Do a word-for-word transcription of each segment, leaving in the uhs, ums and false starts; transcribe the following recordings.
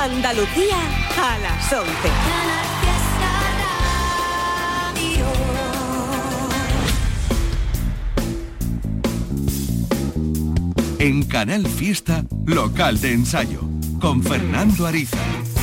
Andalucía a las once. En Canal Fiesta, local de ensayo, con Fernando Ariza.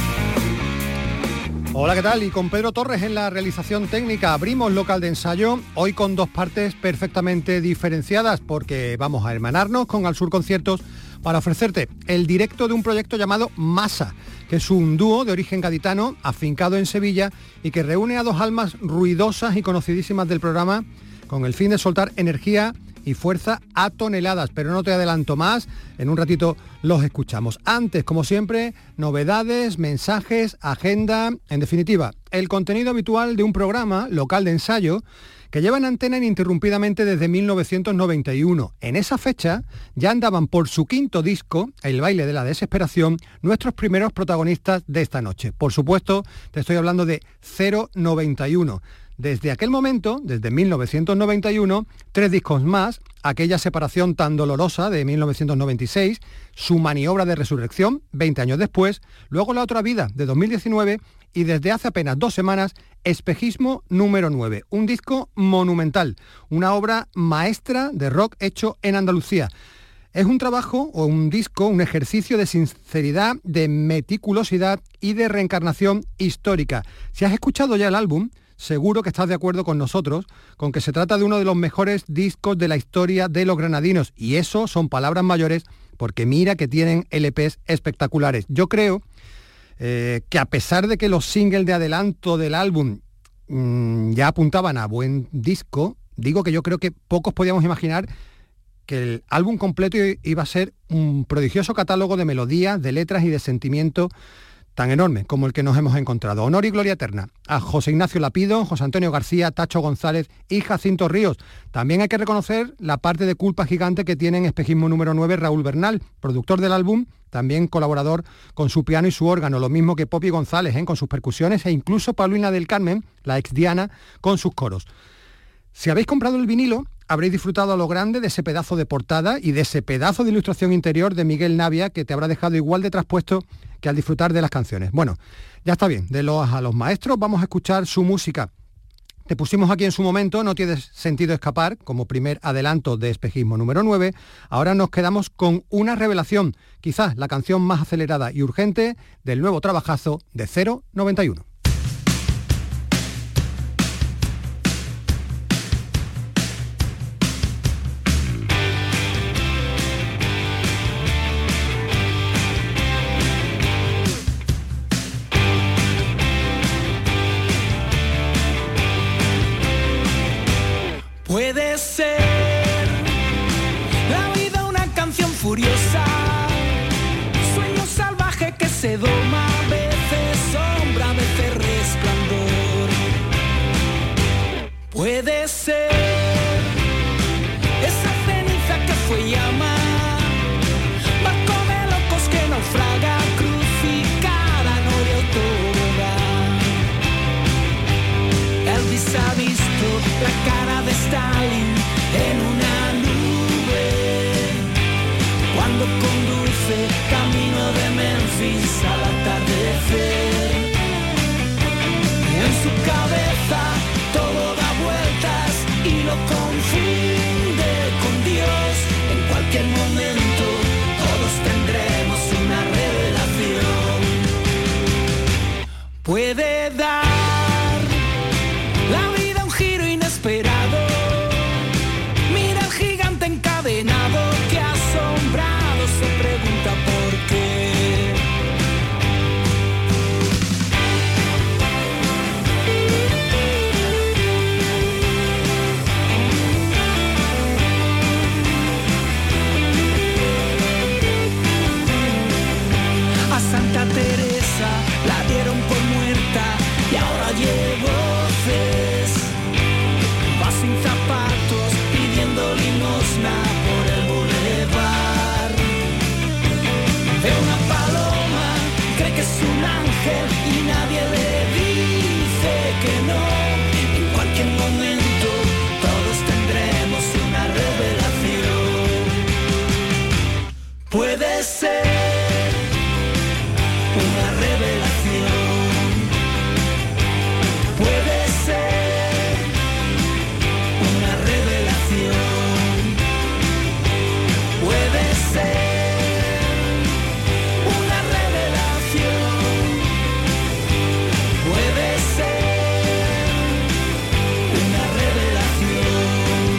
Hola, ¿qué tal? Y con Pedro Torres en la realización técnica abrimos local de ensayo, hoy con dos partes perfectamente diferenciadas, porque vamos a hermanarnos con Al Sur Conciertos para ofrecerte el directo de un proyecto llamado Masa, que es un dúo de origen gaditano, afincado en Sevilla, y que reúne a dos almas ruidosas y conocidísimas del programa, con el fin de soltar energía y fuerza a toneladas, pero no te adelanto más, en un ratito los escuchamos. Antes, como siempre, novedades, mensajes, agenda, en definitiva, el contenido habitual de un programa local de ensayo que lleva en antena ininterrumpidamente desde mil novecientos noventa y uno. En esa fecha ya andaban por su quinto disco, El baile de la desesperación, nuestros primeros protagonistas de esta noche. Por supuesto, te estoy hablando de cero noventa y uno. Desde aquel momento, desde mil novecientos noventa y uno, tres discos más, aquella separación tan dolorosa de mil novecientos noventa y seis, su maniobra de resurrección, veinte años después, luego La otra vida, de dos mil diecinueve, y desde hace apenas dos semanas, Espejismo número nueve, un disco monumental, una obra maestra de rock hecho en Andalucía. Es un trabajo o un disco, un ejercicio de sinceridad, de meticulosidad y de reencarnación histórica. Si has escuchado ya el álbum, seguro que estás de acuerdo con nosotros, con que se trata de uno de los mejores discos de la historia de los granadinos. Y eso son palabras mayores, porque mira que tienen L Pes espectaculares. Yo creo eh, que a pesar de que los singles de adelanto del álbum mmm, ya apuntaban a buen disco, digo que yo creo que pocos podíamos imaginar que el álbum completo iba a ser un prodigioso catálogo de melodías, de letras y de sentimiento tan enorme como el que nos hemos encontrado. Honor y gloria eterna a José Ignacio Lapido, José Antonio García, Tacho González y Jacinto Ríos. También hay que reconocer la parte de culpa gigante que tiene en Espejismo número nueve Raúl Bernal, productor del álbum, también colaborador con su piano y su órgano, lo mismo que Popi González, ¿eh? con sus percusiones, e incluso Paulina del Carmen, la ex Diana, con sus coros. Si habéis comprado el vinilo, habréis disfrutado a lo grande de ese pedazo de portada y de ese pedazo de ilustración interior de Miguel Navia, que te habrá dejado igual de traspuesto que al disfrutar de las canciones. Bueno, ya está bien, de los a los maestros vamos a escuchar su música. Te pusimos aquí en su momento, No tiene sentido escapar, como primer adelanto de Espejismo número nueve. Ahora nos quedamos con una revelación, quizás la canción más acelerada y urgente del nuevo trabajazo de cero noventa y uno. Puede ser la vida una canción furiosa, sueño salvaje que se doma, a veces sombra, a veces resplandor. Puede ser esa ceniza que fue llama, barco de locos que naufraga, crucificada, noria autoridad. Elvis ha visto la cara de Stalin en una nube cuando conduce camino de Memphis al atardecer. En su cabeza todo da vueltas y lo confunde con Dios. En cualquier momento todos tendremos una revelación. Puede dar la vida un giro inesperado. Mira al gigante encadenado que asombrado se pregunta por qué. A Santa Teresa la dieron por muerta y ahora llevo va sin zapatos pidiendo limosna por el bulevar. Ve una paloma, cree que es un ángel y nadie le dice que no. En cualquier momento todos tendremos una revelación. Puede ser una revelación. Puede ser una revelación. Puede ser una revelación. Puede ser una revelación.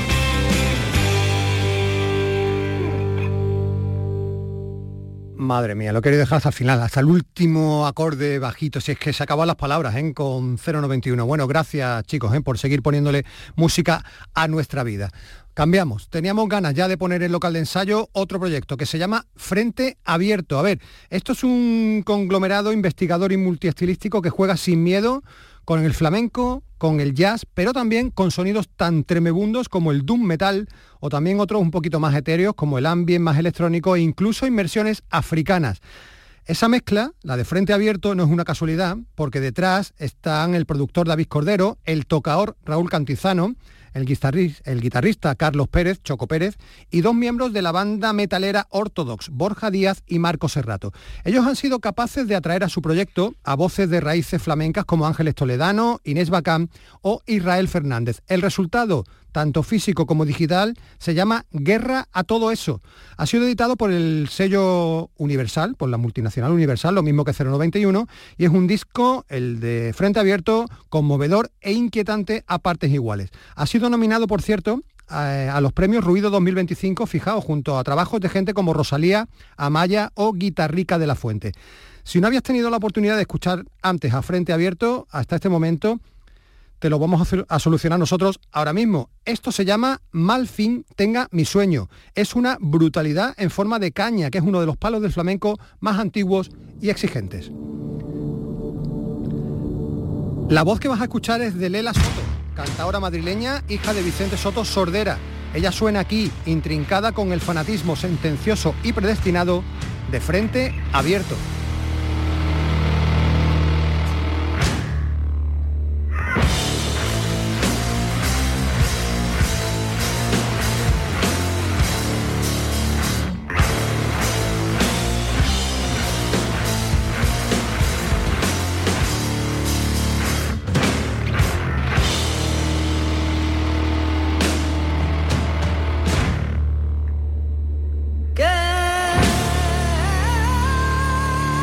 Madre mía, lo he querido dejar hasta el final, hasta el último acorde bajito, si es que se acaban las palabras, ¿eh? Con cero noventa y uno. Bueno, gracias chicos, ¿eh? Por seguir poniéndole música a nuestra vida. Cambiamos, teníamos ganas ya de poner en local de ensayo otro proyecto que se llama Frente Abierto. A ver, esto es un conglomerado investigador y multiestilístico que juega sin miedo con el flamenco, con el jazz, pero también con sonidos tan tremebundos como el doom metal o también otros un poquito más etéreos como el ambient más electrónico e incluso inmersiones africanas. Esa mezcla, la de Frente Abierto, no es una casualidad porque detrás están el productor David Cordero, el tocador Raúl Cantizano, el guitarrista, el guitarrista Carlos Pérez, Choco Pérez, y dos miembros de la banda metalera Ortodox, Borja Díaz y Marco Serrato. Ellos han sido capaces de atraer a su proyecto a voces de raíces flamencas como Ángeles Toledano, Inés Bacán o Israel Fernández. El resultado, tanto físico como digital, se llama Guerra a todo eso. Ha sido editado por el sello Universal, por la multinacional Universal, lo mismo que cero noventa y uno, y es un disco, el de Frente Abierto, conmovedor e inquietante a partes iguales. Ha sido nominado, por cierto, a, a los premios Ruido dos mil veinticinco, fijaos, junto a trabajos de gente como Rosalía, Amaya o Guitarrica de la Fuente. Si no habías tenido la oportunidad de escuchar antes a Frente Abierto, hasta este momento, te lo vamos a, a solucionar nosotros ahora mismo. Esto se llama Mal fin tenga mi sueño. Es una brutalidad en forma de caña, que es uno de los palos del flamenco más antiguos y exigentes. La voz que vas a escuchar es de Lela Soto, cantadora madrileña, hija de Vicente Soto Sordera. Ella suena aquí, intrincada con el fanatismo sentencioso y predestinado de Frente Abierto. Que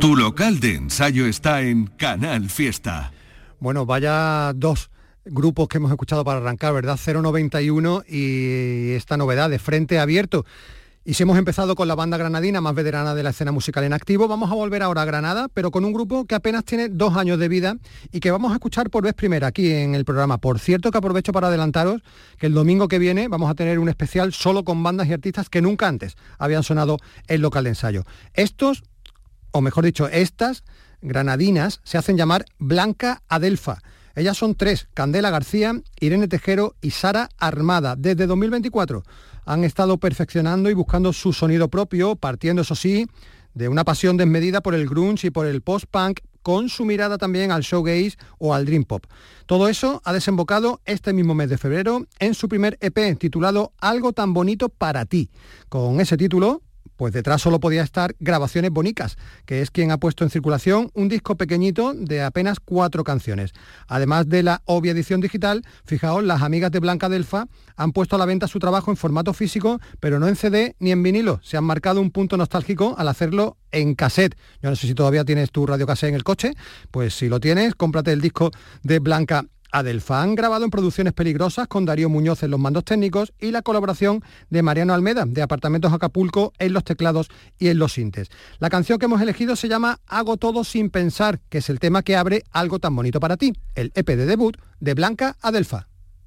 Tu local de ensayo está en Canal Fiesta. Bueno, vaya dos grupos que hemos escuchado para arrancar, ¿verdad? cero noventa y uno y esta novedad de Frente Abierto. Y si hemos empezado con la banda granadina más veterana de la escena musical en activo, vamos a volver ahora a Granada, pero con un grupo que apenas tiene dos años de vida y que vamos a escuchar por vez primera aquí en el programa. Por cierto, que aprovecho para adelantaros que el domingo que viene vamos a tener un especial solo con bandas y artistas que nunca antes habían sonado en local de ensayo. Estos, o mejor dicho, estas granadinas se hacen llamar Blanca Adelfa. Ellas son tres: Candela García, Irene Tejero y Sara Armada. Desde dos mil veinticuatro han estado perfeccionando y buscando su sonido propio, partiendo, eso sí, de una pasión desmedida por el grunge y por el post-punk, con su mirada también al shoegaze o al dream pop. Todo eso ha desembocado este mismo mes de febrero en su primer E P titulado Algo tan bonito para ti. Con ese título, pues detrás solo podía estar Grabaciones Bonicas, que es quien ha puesto en circulación un disco pequeñito de apenas cuatro canciones. Además de la obvia edición digital, fijaos, las amigas de Blanca Adelfa han puesto a la venta su trabajo en formato físico, pero no en C D ni en vinilo. Se han marcado un punto nostálgico al hacerlo en cassette. Yo no sé si todavía tienes tu radiocassette en el coche, pues si lo tienes, cómprate el disco de Blanca Adelfa. Han grabado en Producciones Peligrosas con Darío Muñoz en los mandos técnicos y la colaboración de Mariano Almeda de Apartamentos Acapulco en los teclados y en los sintes. La canción que hemos elegido se llama Hago todo sin pensar, que es el tema que abre Algo tan bonito para ti, el E P de debut de Blanca Adelfa.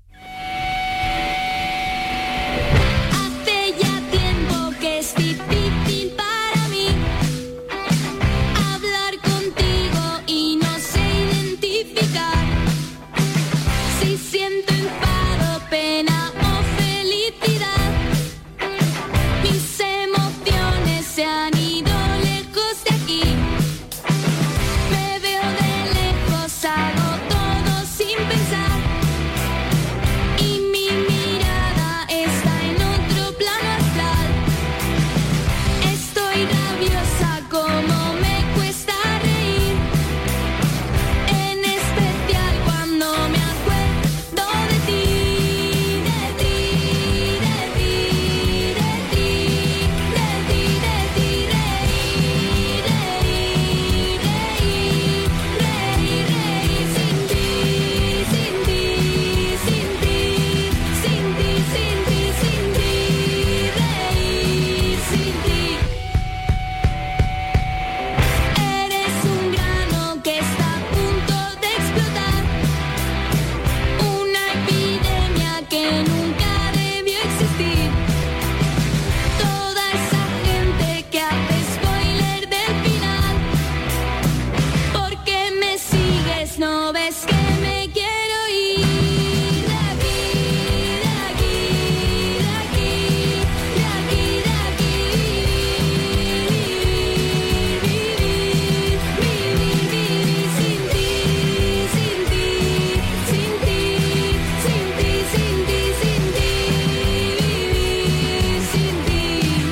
Hace ya tiempo que es difícil para mí hablar contigo y no sé identificar si siento enfado, pena o felicidad. Mis emociones se han ido lejos de aquí. Me veo de lejos, hago todo sin pensar. Y mi mirada está en otro plano astral. Estoy rabiosa como me cuesta reír, en especial cuando me acuerdo de ti, de ti, de ti, de ti, de ti, de ti, reír, reír, reír, reír, reír sin ti, sin ti, sin ti, sin ti, sin ti, sin ti, reír sin ti. Eres un grano que está a punto de explotar, una epidemia que nunca debió existir. Toda esa gente que hace spoiler del final, porque me sigues, no ves que me quiero ir de aquí, de aquí, de aquí, de aquí, de aquí, vivir, vivir, vivir, vivir sin ti, sin ti, sin ti, sin ti, sin ti, sin ti, vivir sin ti.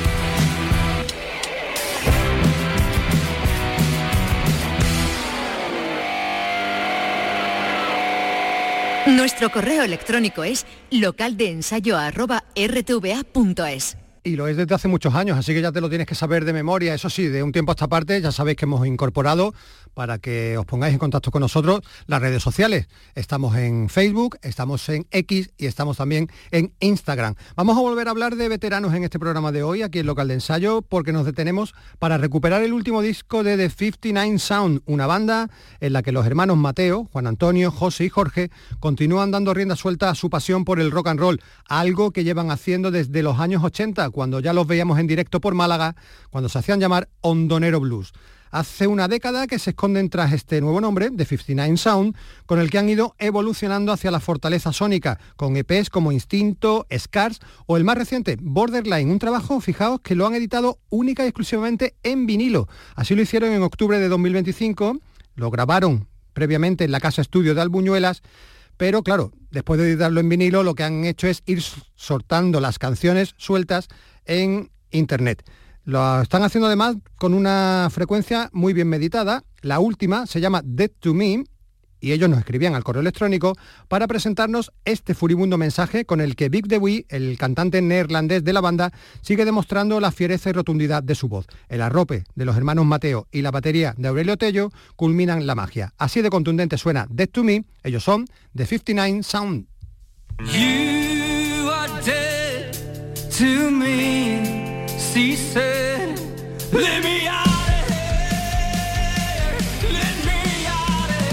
Nuestro correo electrónico es localdeensayo arroba r t v a punto es. Y lo es desde hace muchos años, así que ya te lo tienes que saber de memoria. Eso sí, de un tiempo a esta parte ya sabéis que hemos incorporado, para que os pongáis en contacto con nosotros, las redes sociales. Estamos en Facebook, estamos en X y estamos también en Instagram. Vamos a volver a hablar de veteranos en este programa de hoy, aquí en Local de Ensayo, porque nos detenemos para recuperar el último disco de The cincuenta y nueve Sound, una banda en la que los hermanos Mateo, Juan Antonio, José y Jorge continúan dando rienda suelta a su pasión por el rock and roll, algo que llevan haciendo desde los años ochenta, cuando ya los veíamos en directo por Málaga, cuando se hacían llamar Hondonero Blues. Hace una década que se esconden tras este nuevo nombre, de cincuenta y nueve Sound, con el que han ido evolucionando hacia la fortaleza sónica, con E Pes como Instinto, Scars o el más reciente, Borderline, un trabajo, fijaos, que lo han editado única y exclusivamente en vinilo. Así lo hicieron en octubre de dos mil veinticinco, lo grabaron previamente en la casa estudio de Albuñuelas, pero claro, después de editarlo en vinilo, lo que han hecho es ir sortando las canciones sueltas en internet. Lo están haciendo además con una frecuencia muy bien meditada. La última se llama Dead to Me y ellos nos escribían al correo electrónico para presentarnos este furibundo mensaje con el que Vic de Wie, el cantante neerlandés de la banda, sigue demostrando la fiereza y rotundidad de su voz. El arrope de los hermanos Mateo y la batería de Aurelio Tello culminan la magia. Así de contundente suena Dead to Me. Ellos son The cincuenta y nueve Sound. You are dead to me, she said. Let me out of here, let me out of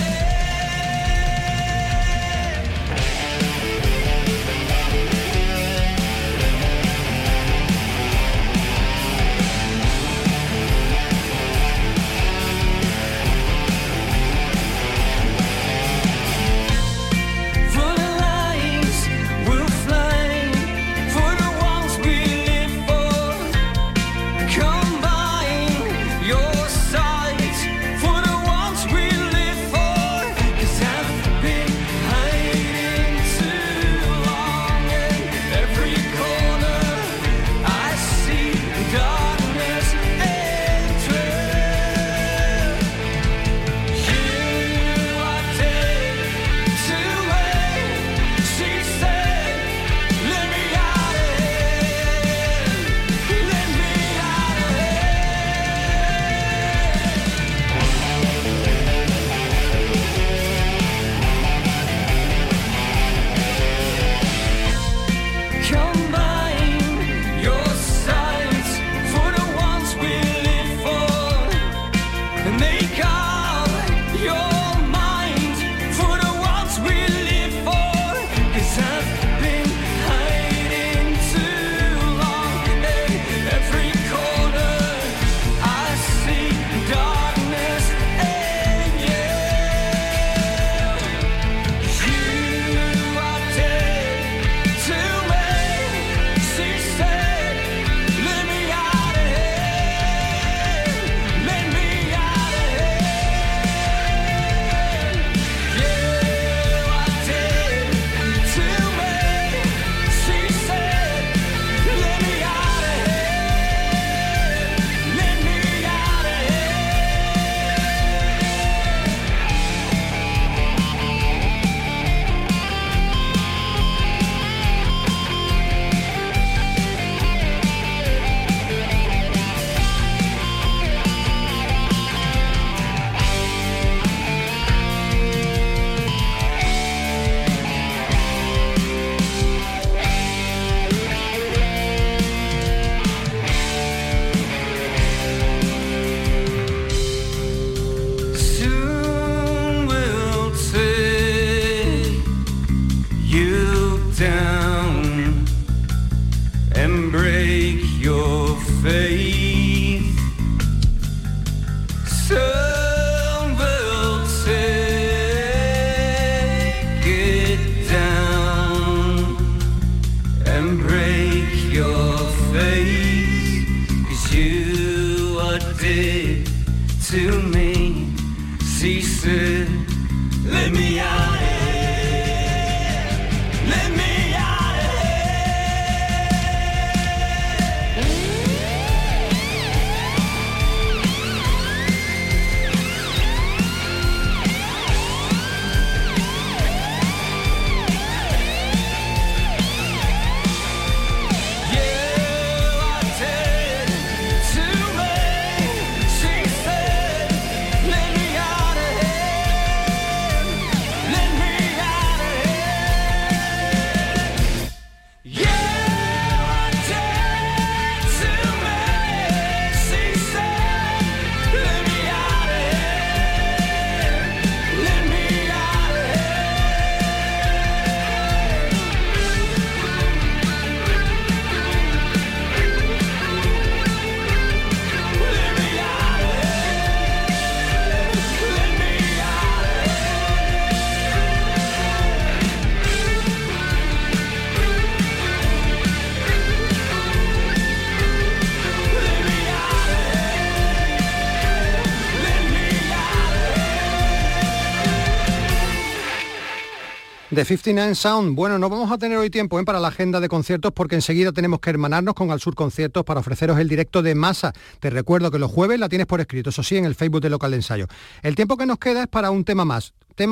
The cincuenta y nueve Sound. Bueno, no vamos a tener hoy tiempo ¿eh? para la agenda de conciertos porque enseguida tenemos que hermanarnos con Al Sur Conciertos para ofreceros el directo de Masa. Te recuerdo que los jueves la tienes por escrito, eso sí, en el Facebook de Local de Ensayo. El tiempo que nos queda es para un tema más. Tema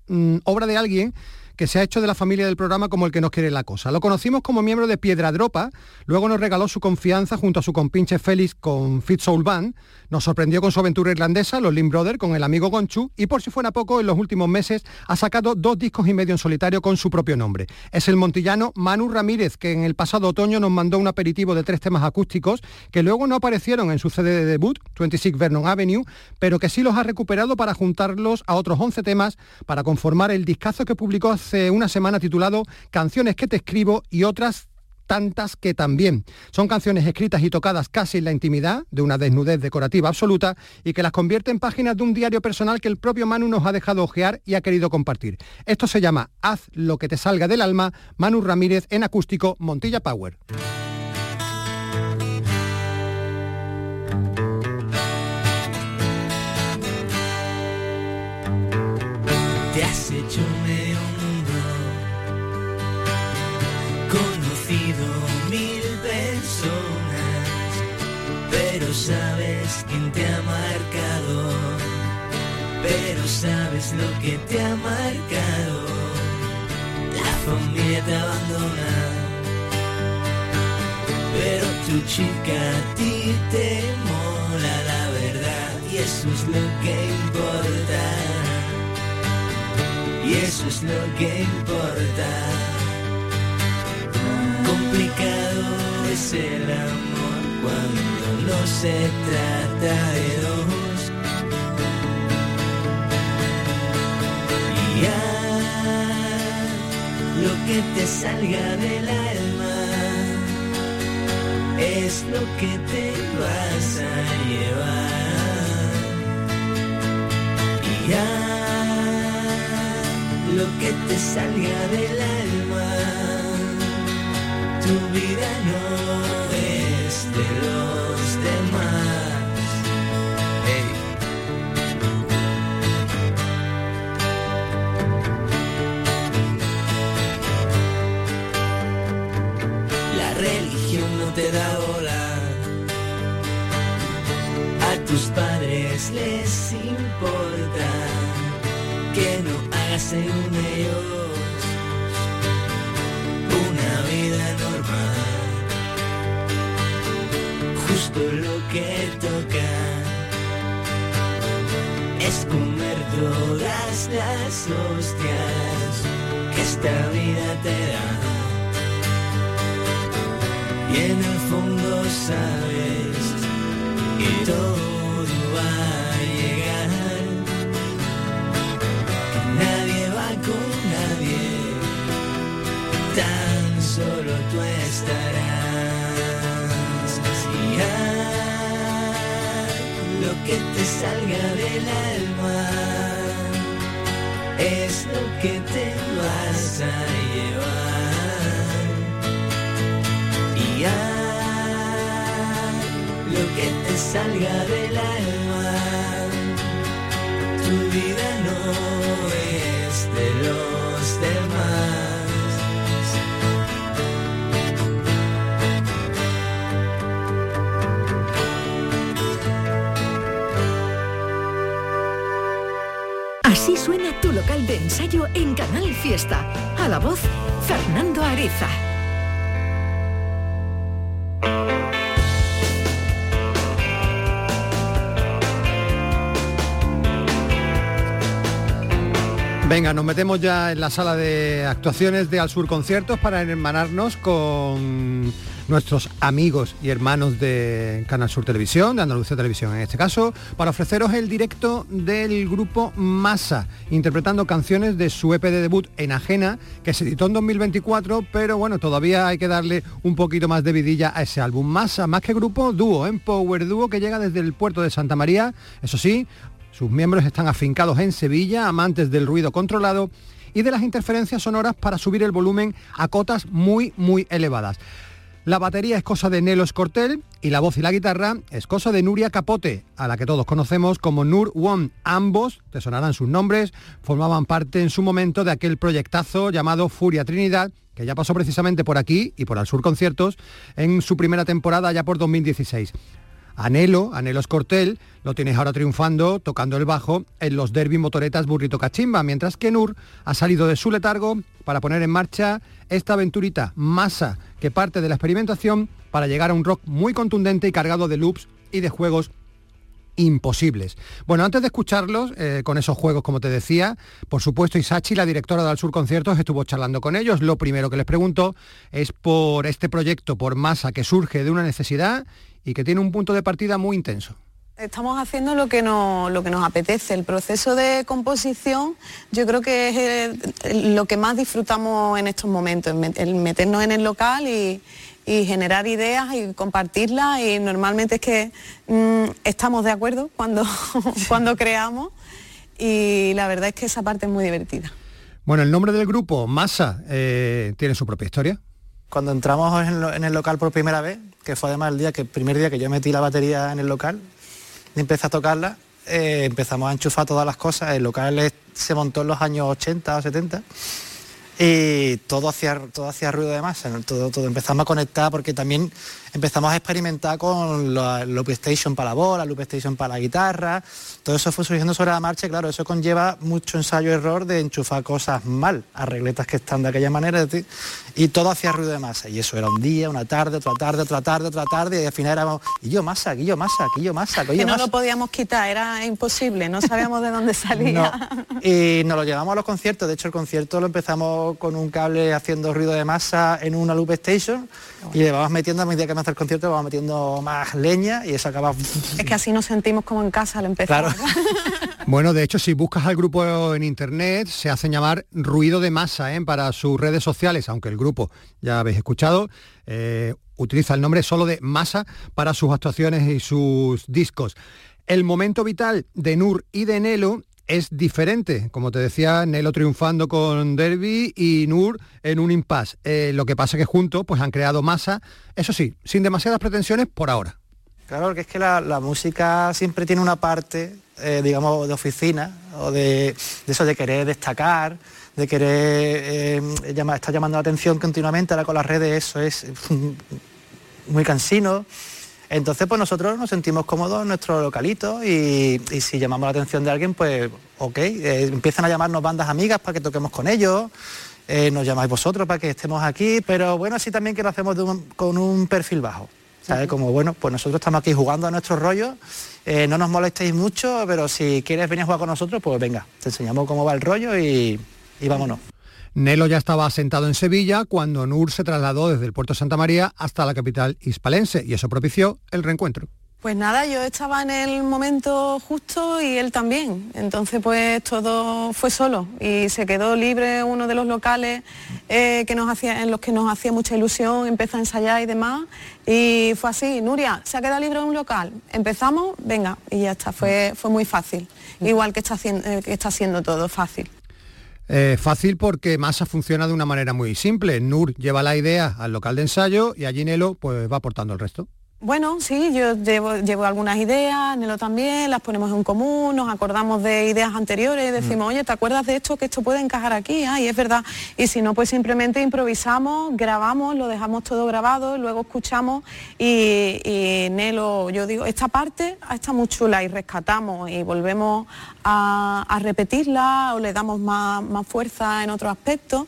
mmm, obra de alguien que se ha hecho de la familia del programa como el que nos quiere la cosa. Lo conocimos como miembro de Piedra Dropa, luego nos regaló su confianza junto a su compinche Félix con Fit Soul Band, nos sorprendió con su aventura irlandesa, los Lynn Brothers, con el amigo Gonchu, y por si fuera poco, en los últimos meses ha sacado dos discos y medio en solitario con su propio nombre. Es el montillano Manu Ramírez, que en el pasado otoño nos mandó un aperitivo de tres temas acústicos que luego no aparecieron en su C D de debut, veintiséis Vernon Avenue, pero que sí los ha recuperado para juntarlos a otros once temas para conformar el discazo que publicó hace una semana titulado Canciones que te escribo y otras tantas que también. Son canciones escritas y tocadas casi en la intimidad, de una desnudez decorativa absoluta, y que las convierte en páginas de un diario personal que el propio Manu nos ha dejado ojear y ha querido compartir. Esto se llama Haz lo que te salga del alma, Manu Ramírez en acústico, Montilla Power. Te has hecho medio mundo, conocido mil personas, pero sabes quién te ha marcado, pero sabes lo que te ha marcado. La familia te abandona, pero tu chica a ti te mola la verdad, y eso es lo que importa. Y eso es lo que importa. Complicado es el amor cuando no se trata de dos. Y haz lo que te salga del alma, es lo que te vas a llevar. Y haz lo que te salga del alma, tu vida no es de los demás. Hey. La religión no te da bola, a tus padres les importa que no hagas según ellos una vida normal, justo lo que toca es comer todas las hostias que esta vida te da, y en el fondo sabes que todo va a llegar. Nadie va con nadie, tan solo tú estarás. Si haz lo que te salga del alma, es lo que te vas a llevar. Y haz lo que te salga del alma, tu vida no es de los demás. Así suena tu local de ensayo en Canal Fiesta. A la voz, Fernando Ariza. Venga, nos metemos ya en la sala de actuaciones de Al Sur Conciertos para hermanarnos con nuestros amigos y hermanos de Canal Sur Televisión, de Andalucía Televisión en este caso, para ofreceros el directo del grupo Masa, interpretando canciones de su E P de debut Enajena, que se editó en dos mil veinticuatro, pero bueno, todavía hay que darle un poquito más de vidilla a ese álbum. Masa, más que grupo, dúo, en Power Dúo, que llega desde el puerto de Santa María, eso sí. Sus miembros están afincados en Sevilla, amantes del ruido controlado y de las interferencias sonoras para subir el volumen a cotas muy, muy elevadas. La batería es cosa de Nelo Escortel y la voz y la guitarra es cosa de Nuria Capote, a la que todos conocemos como Nur One. Ambos, te sonarán sus nombres, formaban parte en su momento de aquel proyectazo llamado Furia Trinidad, que ya pasó precisamente por aquí y por Al Sur Conciertos en su primera temporada ya por dos mil dieciséis. A Nelo, a Nelo Escortel, lo tienes ahora triunfando, tocando el bajo en los derbi motoretas Burrito Cachimba, mientras que Nur ha salido de su letargo para poner en marcha esta aventurita Masa, que parte de la experimentación para llegar a un rock muy contundente y cargado de loops y de juegos imposibles. Bueno, antes de escucharlos, eh, con esos juegos, como te decía, por supuesto Isachi, la directora de Al Sur Conciertos, estuvo charlando con ellos. Lo primero que les preguntó es por este proyecto, por Masa, que surge de una necesidad y que tiene un punto de partida muy intenso. Estamos haciendo lo que nos, lo que nos apetece. El proceso de composición yo creo que es el, lo que más disfrutamos en estos momentos, el meternos en el local y, y generar ideas y compartirlas, y normalmente es que mmm, estamos de acuerdo cuando, cuando creamos, y la verdad es que esa parte es muy divertida. Bueno, el nombre del grupo, Masa, eh, tiene su propia historia. Cuando entramos en, lo, en el local por primera vez, que fue además el día que el primer día que yo metí la batería en el local y empecé a tocarla, eh, empezamos a enchufar todas las cosas. El local es, se montó en los años ochenta o setenta y todo hacía, todo hacía ruido de masa, ¿no? todo, todo. Empezamos a conectar porque también empezamos a experimentar con la Loop Station para la voz, la Loop Station para la guitarra. Todo eso fue surgiendo sobre la marcha, y claro, eso conlleva mucho ensayo-error de enchufar cosas mal, arregletas que están de aquella manera, y todo hacía ruido de masa. Y eso era un día, una tarde, otra tarde, otra tarde, otra tarde, y al final éramos, y yo masa, aquí yo masa, aquí yo masa, aquí yo que no masa. lo podíamos quitar, era imposible, no sabíamos de dónde salía. No. Y nos lo llevamos a los conciertos. De hecho, el concierto lo empezamos con un cable haciendo ruido de masa en una Loop Station, y le vamos metiendo, a medida que me hace el concierto, le vamos metiendo más leña, y eso acaba... Es que así nos sentimos como en casa al empezar. Claro. Bueno, de hecho, si buscas al grupo en internet, se hacen llamar Ruido de Masa, ¿eh? Para sus redes sociales, aunque el grupo, ya habéis escuchado, eh, utiliza el nombre solo de Masa para sus actuaciones y sus discos. El momento vital de Nur y de Nelo es diferente. Como te decía, Nelo triunfando con Derby y Nur en un impasse. Eh, lo que pasa es que juntos pues, han creado Masa, eso sí, sin demasiadas pretensiones por ahora. Claro, porque es que la, la música siempre tiene una parte, eh, digamos, de oficina, o de, de eso de querer destacar, de querer eh, llamar, estar llamando la atención continuamente. Ahora con las redes eso es muy cansino. Entonces, pues nosotros nos sentimos cómodos en nuestro localito, y, y si llamamos la atención de alguien, pues ok, eh, empiezan a llamarnos bandas amigas para que toquemos con ellos, eh, nos llamáis vosotros para que estemos aquí, pero bueno, así también que lo hacemos de un, con un perfil bajo, ¿sabes? Como bueno, pues nosotros estamos aquí jugando a nuestro rollo, eh, no nos molestéis mucho, pero si quieres venir a jugar con nosotros, pues venga, te enseñamos cómo va el rollo y, y vámonos. Nelo ya estaba asentado en Sevilla cuando Nur se trasladó desde el puerto de Santa María hasta la capital hispalense, y eso propició el reencuentro. Pues nada, yo estaba en el momento justo y él también, entonces pues todo fue solo y se quedó libre uno de los locales eh, que nos hacía, en los que nos hacía mucha ilusión, empezó a ensayar y demás, y fue así. Nuria, se ha quedado libre un local, empezamos, venga, y ya está, fue, fue muy fácil, igual que está haciendo, eh, que está haciendo todo fácil. Eh, fácil porque Masa funciona de una manera muy simple. Nur lleva la idea al local de ensayo y allí Nelo pues va aportando el resto. Bueno, sí, yo llevo, llevo algunas ideas, Nelo también, las ponemos en común, nos acordamos de ideas anteriores, decimos, oye, ¿te acuerdas de esto? Que esto puede encajar aquí, ah, y es verdad. Y si no, pues simplemente improvisamos, grabamos, lo dejamos todo grabado, luego escuchamos y, y Nelo, yo digo, esta parte está muy chula, y rescatamos y volvemos a, a repetirla, o le damos más, más fuerza en otros aspectos,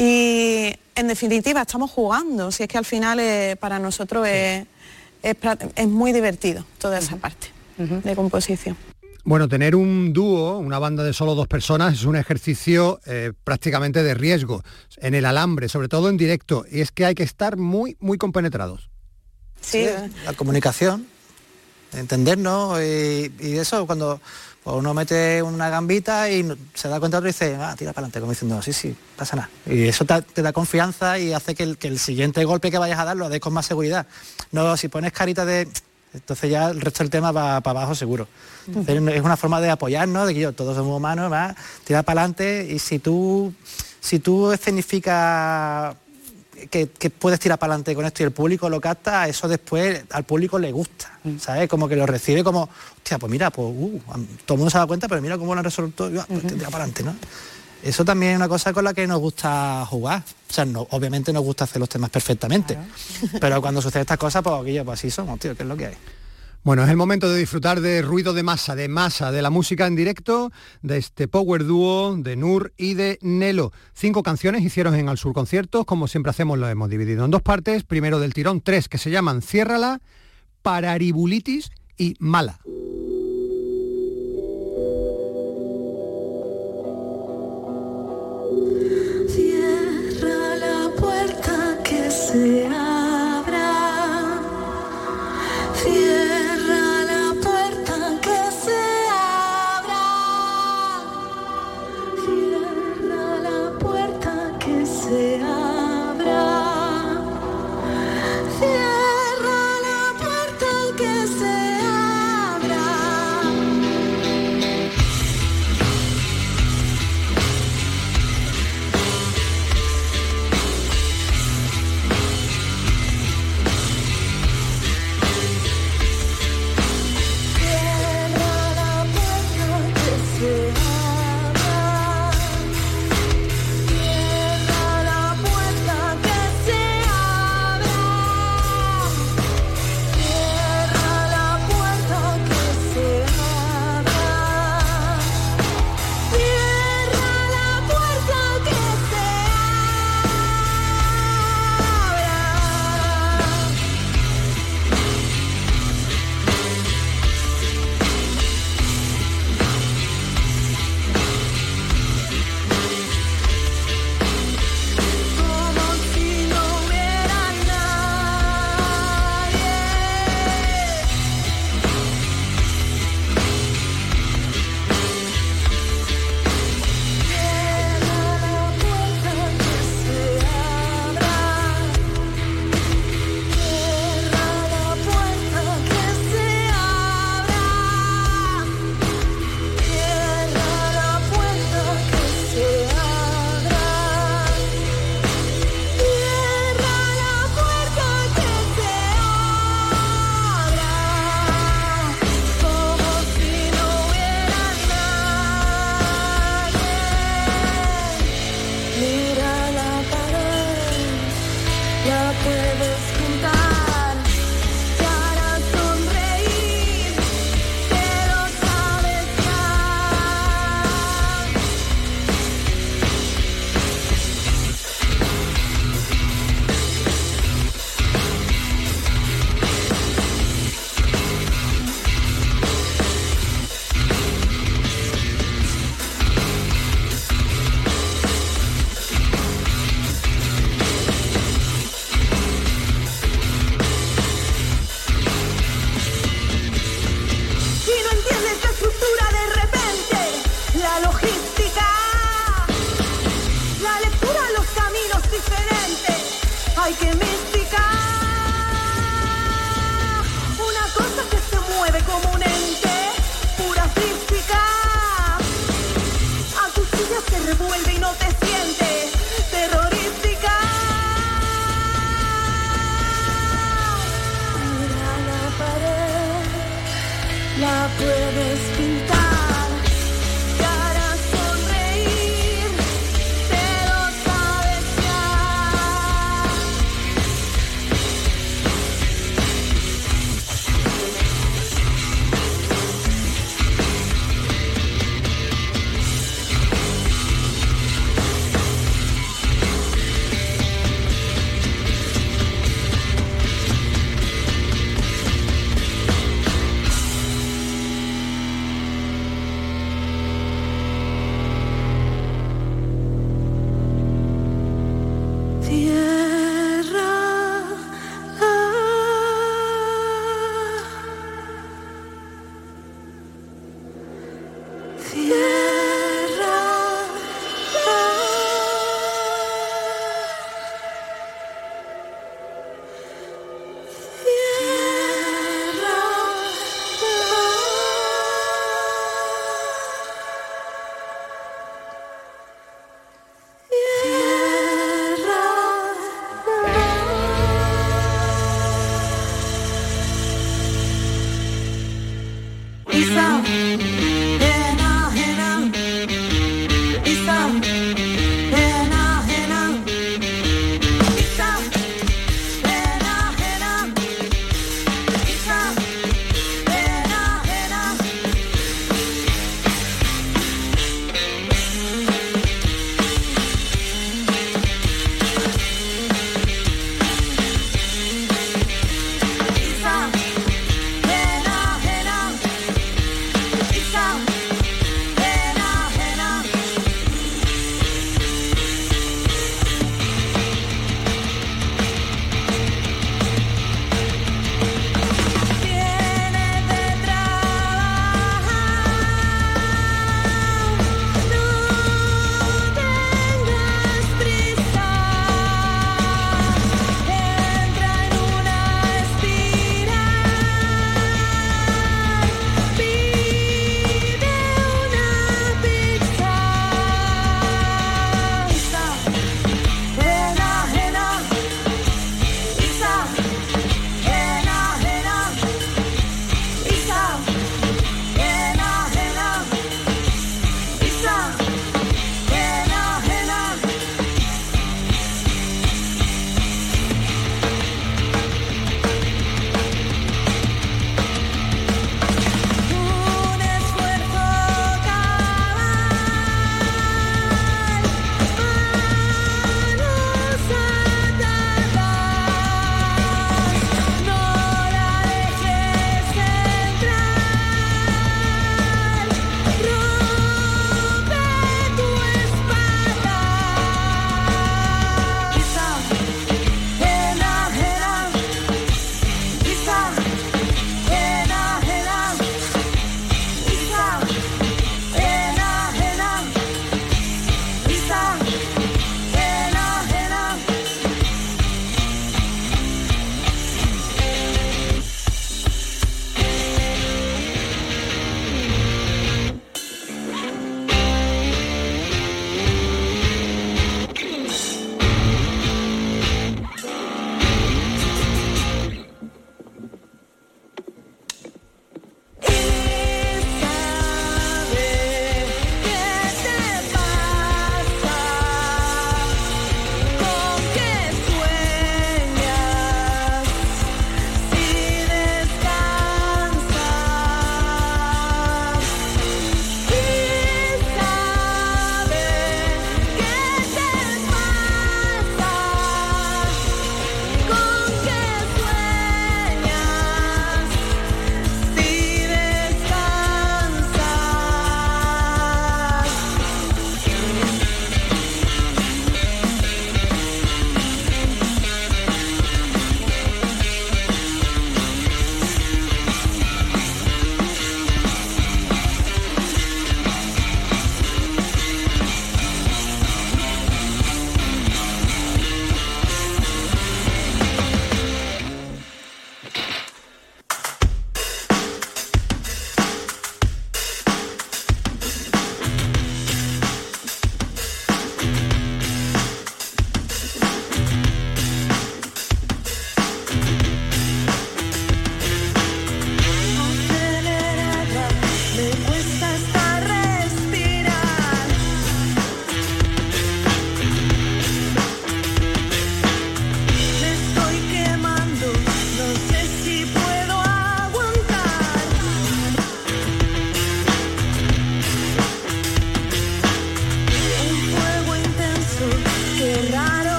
y en definitiva estamos jugando, si es que al final eh, para nosotros es... Es, es muy divertido toda esa parte uh-huh. de composición. Bueno, tener un dúo, una banda de solo dos personas, es un ejercicio eh, prácticamente de riesgo en el alambre, sobre todo en directo, y es que hay que estar muy, muy compenetrados. Sí, sí, la comunicación, entendernos, y, y eso cuando pues uno mete una gambita y se da cuenta otro y dice, ah, tira para adelante, como diciendo, sí, sí, pasa nada. Y eso te, te da confianza y hace que el, que el siguiente golpe que vayas a dar lo des con más seguridad. No, si pones carita de... Entonces ya el resto del tema va para abajo seguro. Entonces, es una forma de apoyarnos, de que yo, todos somos humanos, va, tirar para adelante, y si tú, si tú escenificas que, que puedes tirar para adelante con esto y el público lo capta, eso después al público le gusta, ¿sabes? Como que lo recibe como, hostia, pues mira, pues uh, todo el mundo se da cuenta, pero mira cómo lo han resuelto, pues uh-huh. tira para adelante, ¿no? Eso también es una cosa con la que nos gusta jugar. O sea, no, obviamente nos gusta hacer los temas perfectamente, claro. Pero cuando sucede estas cosas, pues, pues así somos, tío, que es lo que hay. Bueno, es el momento de disfrutar de Ruido de Masa, de Masa, de la música en directo, de este power dúo de Nur y de Nelo. Cinco canciones hicieron en Al Sur Conciertos, como siempre hacemos, lo hemos dividido en dos partes. Primero del tirón, tres que se llaman Ciérrala, Pararibulitis y Mala. Cierra la puerta que se abra. Cierra la puerta que se abra. Cierra la puerta que se abra. Cierra la puerta que se abra.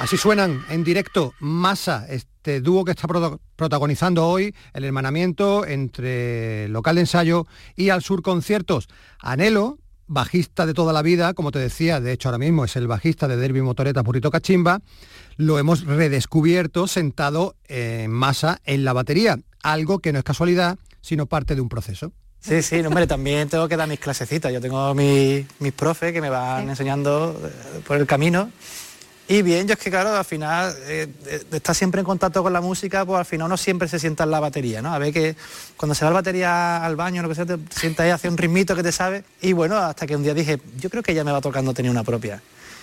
Así suenan en directo Masa, este dúo que está pro- protagonizando hoy el hermanamiento entre Local de Ensayo y Al Sur Conciertos. Anhelo, bajista de toda la vida, como te decía, de hecho ahora mismo es el bajista de Derby Motoreta Burrito Cachimba, lo hemos redescubierto sentado en Masa en la batería, algo que no es casualidad, sino parte de un proceso. Sí, sí, no, hombre, también tengo que dar mis clasecitas. Yo tengo mis, mis profes que me van sí. enseñando eh, por el camino. Y bien, yo es que claro, al final, eh, de estar siempre en contacto con la música, pues al final uno siempre se sienta en la batería, ¿no? A ver que cuando se va la batería al baño, lo que sea, te sientas ahí, hace un ritmito que te sabe. Y bueno, hasta que un día dije, yo creo que ya me va tocando tener una propia.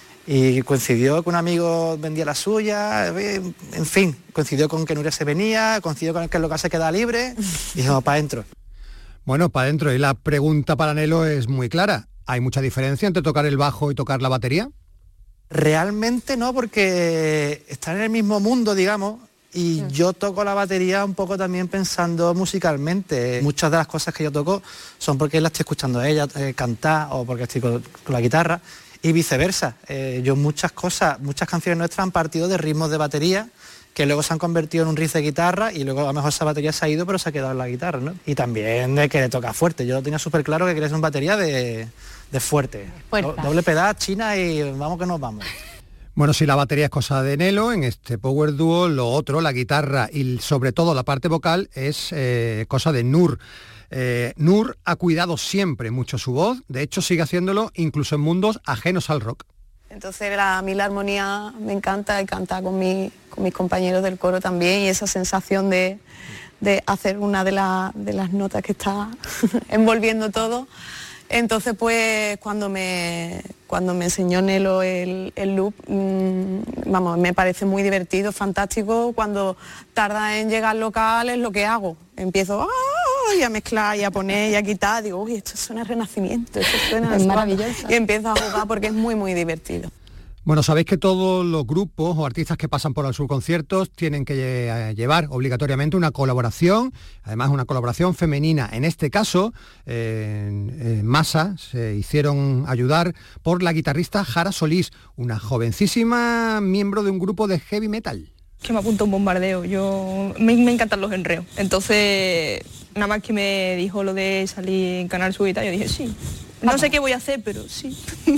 Y coincidió que un amigo vendía la suya, en fin, coincidió con que Nuria se venía, coincidió con que el local se queda libre, y dijimos, para adentro. Bueno, para adentro. Y la pregunta para Anhelo es muy clara. ¿Hay mucha diferencia entre tocar el bajo y tocar la batería? Realmente no, porque están en el mismo mundo, digamos, y sí. yo toco la batería un poco también pensando musicalmente. Muchas de las cosas que yo toco son porque la estoy escuchando a ella eh, cantar o porque estoy con, con la guitarra y viceversa. Eh, yo muchas cosas, muchas canciones nuestras han partido de ritmos de batería que luego se han convertido en un riff de guitarra y luego a lo mejor esa batería se ha ido pero se ha quedado en la guitarra, ¿no? Y también de que le toca fuerte. Yo lo tenía súper claro que quería ser una batería de, de fuerte. Do, doble pedal, china y vamos que nos vamos. Bueno, si la batería es cosa de Anhelo, en este Power Duo lo otro, la guitarra y sobre todo la parte vocal es eh, cosa de Nur. Eh, Nur ha cuidado siempre mucho su voz, de hecho sigue haciéndolo incluso en mundos ajenos al rock. Entonces la, a mí la armonía me encanta y cantar con, mi, con mis compañeros del coro también y esa sensación de, de hacer una de, la, de las notas que está envolviendo todo. Entonces pues cuando me, cuando me enseñó Nelo el, el loop, mmm, vamos, me parece muy divertido, fantástico. Cuando tarda en llegar al local es lo que hago. Empiezo ¡ah! Y a mezclar y a poner y a quitar, digo, uy, esto suena a Renacimiento, esto suena es maravilloso. Y empiezo a jugar porque es muy, muy divertido. Bueno, sabéis que todos los grupos o artistas que pasan por Al Sur Conciertos tienen que llevar obligatoriamente una colaboración, además una colaboración femenina. En este caso, eh, en Masa se hicieron ayudar por la guitarrista Jara Solís, una jovencísima miembro de un grupo de heavy metal. Que me apunta un bombardeo, yo me, me encantan los enreos, entonces nada más que me dijo lo de salir en Canal Sur y tal, yo dije sí, no sé qué voy a hacer, pero sí.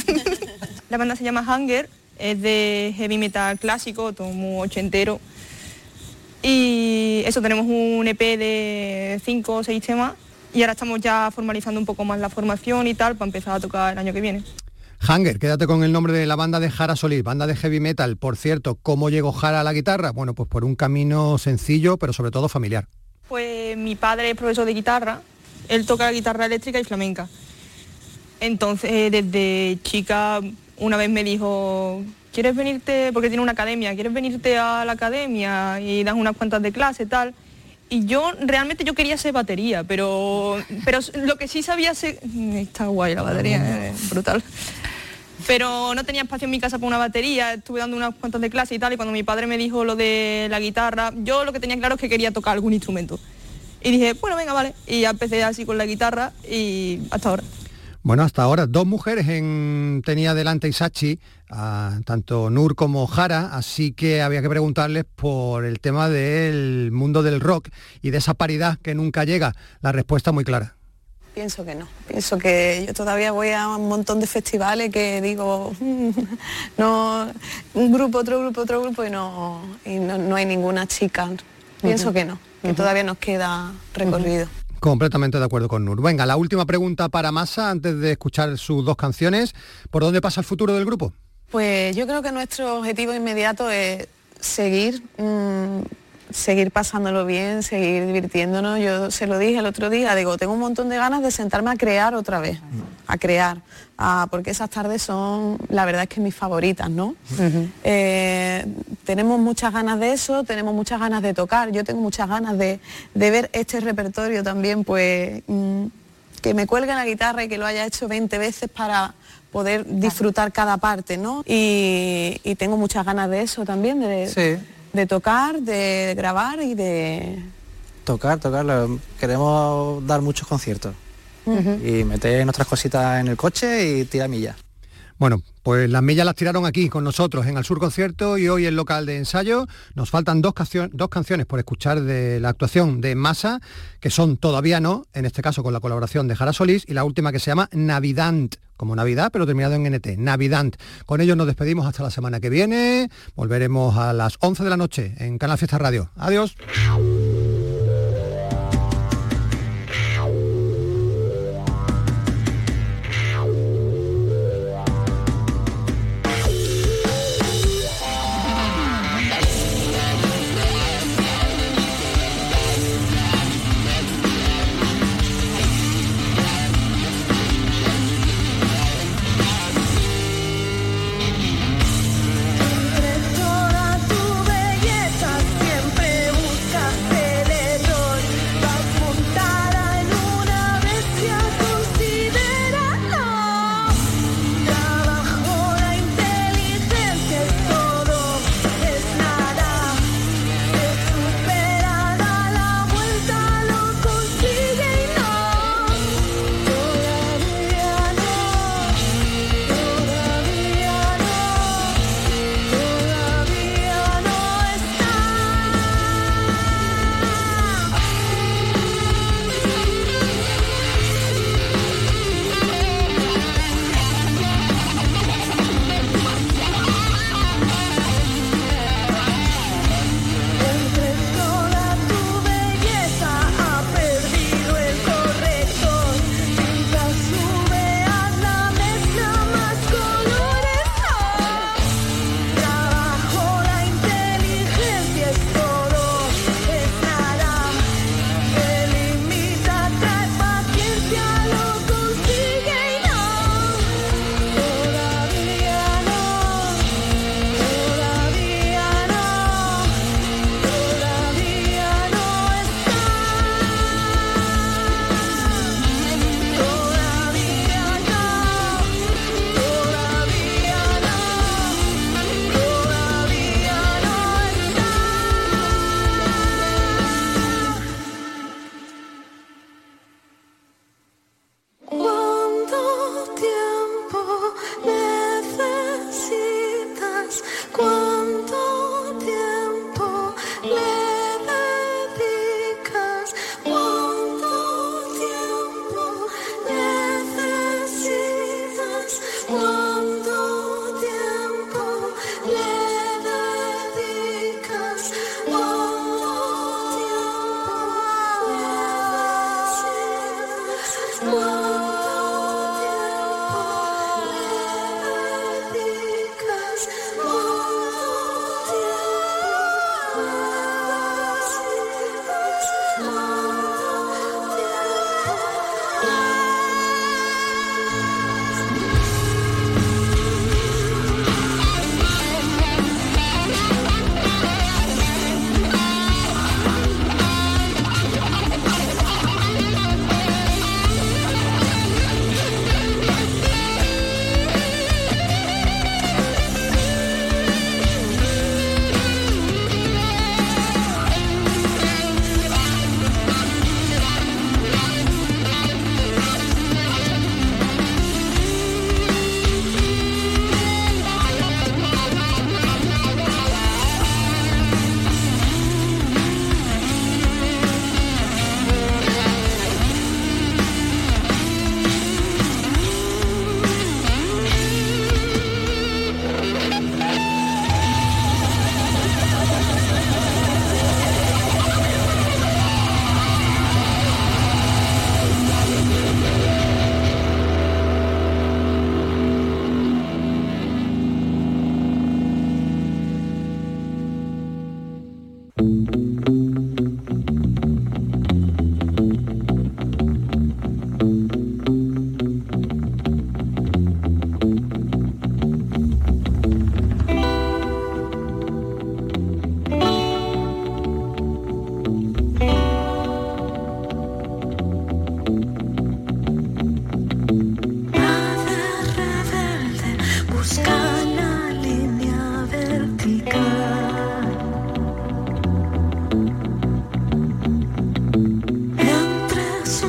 La banda se llama Hunger, es de heavy metal clásico, todo muy ochentero, y eso, tenemos un E P de cinco o seis temas, y ahora estamos ya formalizando un poco más la formación y tal, para empezar a tocar el año que viene. Hunger, quédate con el nombre de la banda de Jara Solís, banda de heavy metal. Por cierto, ¿cómo llegó Jara a la guitarra? Bueno, pues por un camino sencillo, pero sobre todo familiar. Pues mi padre es profesor de guitarra, él toca guitarra eléctrica y flamenca. Entonces, desde chica, una vez me dijo, ¿quieres venirte? Porque tiene una academia, ¿quieres venirte a la academia y das unas cuantas de clase, tal? Y yo, realmente yo quería ser batería, pero, pero lo que sí sabía ser... Está guay la batería, es brutal. Pero no tenía espacio en mi casa para una batería, estuve dando unas cuantas de clase y tal, y cuando mi padre me dijo lo de la guitarra, yo lo que tenía claro es que quería tocar algún instrumento. Y dije, bueno, venga, vale. Y ya empecé así con la guitarra y hasta ahora. Bueno, hasta ahora dos mujeres en, tenía delante Isachi, a, tanto Nur como Jara, así que había que preguntarles por el tema del mundo del rock y de esa paridad que nunca llega. La respuesta muy clara. Pienso que no, pienso que yo todavía voy a un montón de festivales que digo, no, un grupo, otro grupo, otro grupo y no, y no, no hay ninguna chica. Pienso uh-huh. que no, que uh-huh. todavía nos queda recorrido. Uh-huh. Completamente de acuerdo con Nur. Venga, la última pregunta para Masa antes de escuchar sus dos canciones. ¿Por dónde pasa el futuro del grupo? Pues yo creo que nuestro objetivo inmediato es seguir... Mmm, seguir pasándolo bien, seguir divirtiéndonos. Yo se lo dije el otro día, digo, tengo un montón de ganas de sentarme a crear otra vez, a crear, a, porque esas tardes son, la verdad es que mis favoritas, ¿no? Uh-huh. Eh, tenemos muchas ganas de eso, tenemos muchas ganas de tocar, yo tengo muchas ganas de, de ver este repertorio también, pues, mmm, que me cuelgue la guitarra y que lo haya hecho veinte veces para poder disfrutar cada parte, ¿no? Y, y tengo muchas ganas de eso también, de... Sí. de tocar, de grabar y de... Tocar, tocar, queremos dar muchos conciertos uh-huh. y meter nuestras cositas en el coche y tirar millas. Bueno, Pues las millas las tiraron aquí con nosotros en Al Sur Concierto y hoy el local de ensayo. Nos faltan dos, cancio- dos canciones por escuchar de la actuación de Masa, que son Todavía No, en este caso con la colaboración de Jara Solís, y la última que se llama Navidant, como Navidad, pero terminado en N T, Navidant. Con ellos nos despedimos hasta la semana que viene. Volveremos a las once de la noche en Canal Fiesta Radio. Adiós. Toda tu belleza siempre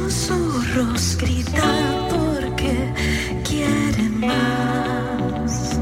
gritan porque quieren más.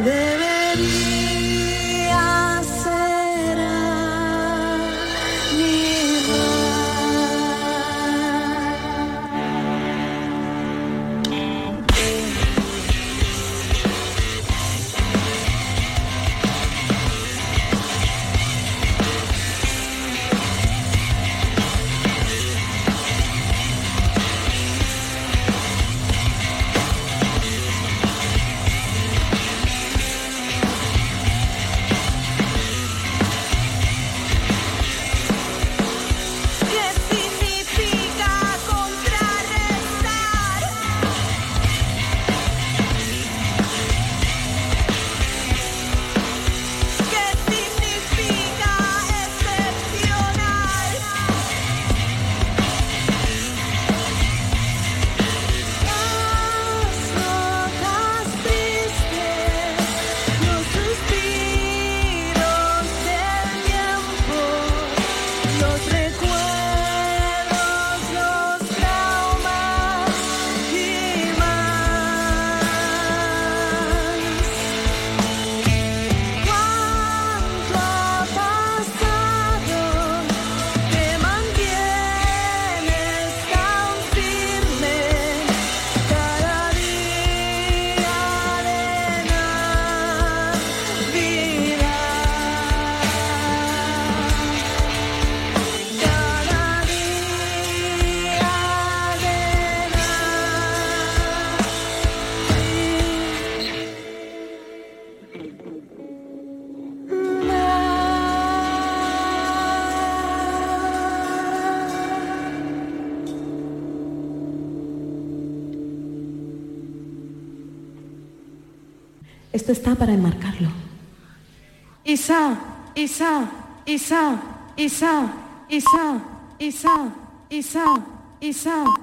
debería ser Esto está para enmarcarlo. Isa, Isa, Isa, Isa, Isa, Isa, Isa, Isa.